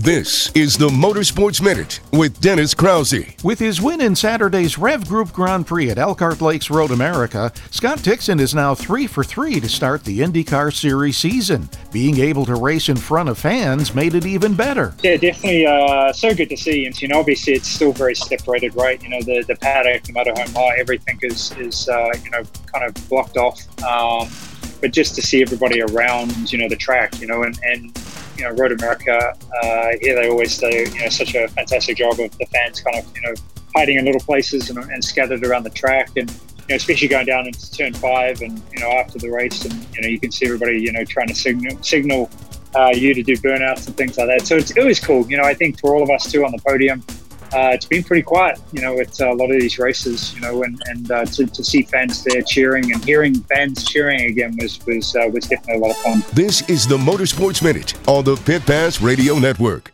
This is the Motorsports Minute with Dennis Krause. With his win in Saturday's Rev Group Grand Prix at Elkhart Lakes Road America, Scott Dixon is now 3 for 3 to start the IndyCar Series season. Being able to race in front of fans made it even better. Yeah, definitely so good to see. And, obviously it's still very separated, right? The paddock, the motorhome lot, everything is kind of blocked off. But just to see everybody around, the track, and Road America, here they always do, such a fantastic job of the fans kind of, hiding in little places and scattered around the track. And, especially going down into turn 5 and, after the race and, you can see everybody, trying to signal you to do burnouts and things like that. So it was cool. I think for all of us too on the podium, it's been pretty quiet, at a lot of these races, and to see fans there cheering and hearing fans cheering again was definitely a lot of fun. This is the Motorsports Minute on the Pit Pass Radio Network.